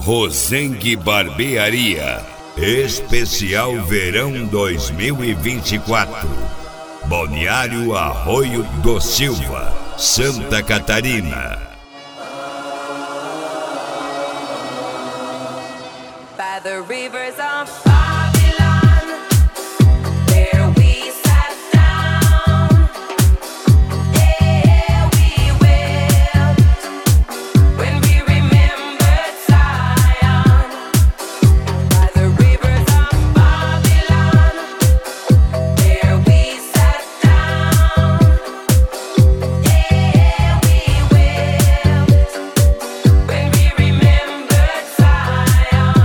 Rosengue Barbearia, especial verão 2024. Balneário Arroio do Silva, Santa Catarina. By the rivers of Babylon, there we sat down. Yeah, we wept when we remembered Zion. By the rivers of Babylon, there we sat down. Yeah, we wept when we remembered Zion.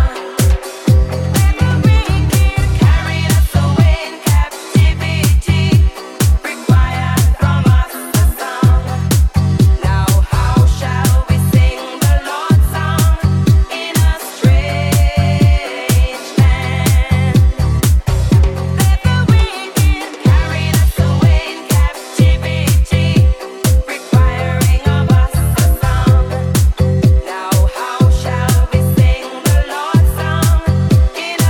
Carried us away in captivity, required from us a song. Now how shall we sing the Lord's song in a strange land? That the wicked carried us away in captivity, requiring of us a song. Now how shall we sing the Lord's song in a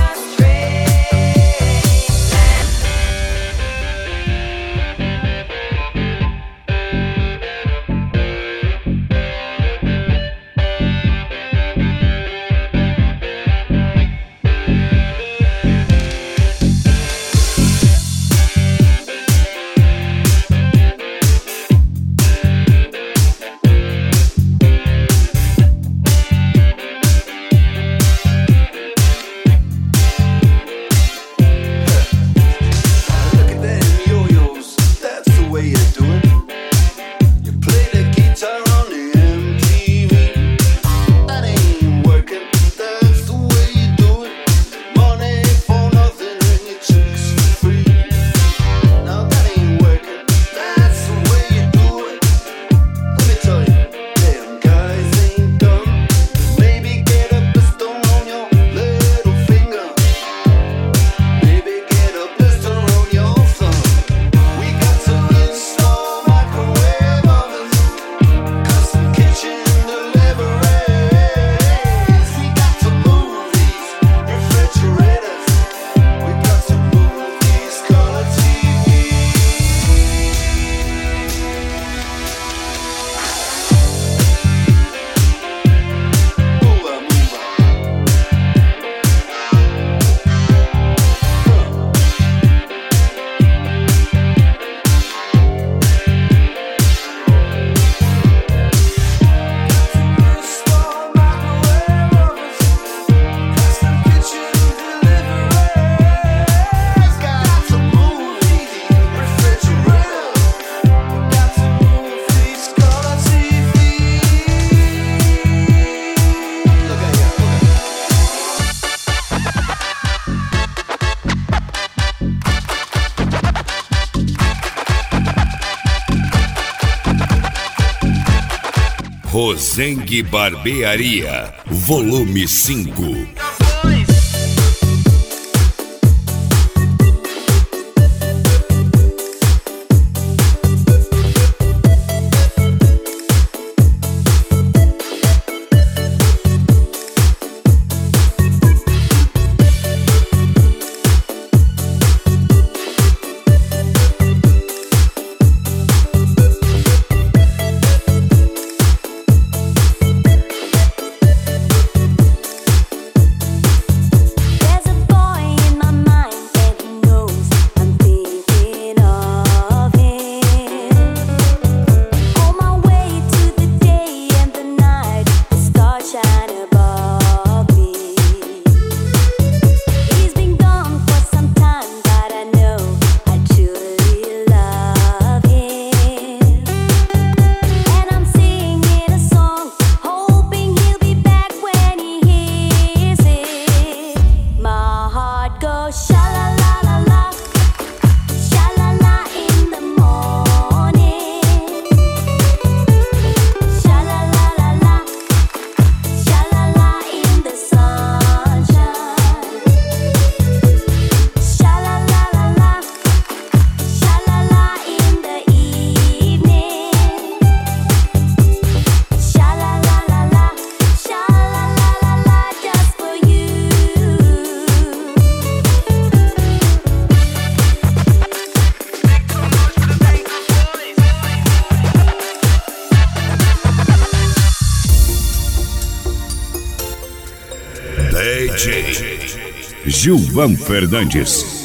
Look at them yo-yos, that's the way you do it. You play the guitar on the MTV. That ain't working, that's the way you do it. Money for nothing and your chicks for free. Now that ain't working, that's the way you do it. Let me tell you, damn guys ain't dumb. Maybe get a pistol on your little finger. Maybe get a blister on your thumb. We got to install microwave ovens, custom kitchen deliveries. We got to move these refrigerators. We got to move these color TVs. Move on, move on. Install microwave ovens, custom kitchen deliveries. Got to move these refrigerators. Got to move these color TVs. Look at here, look at Rosengue Barbearia, volume 5. Gilvan Fernandes.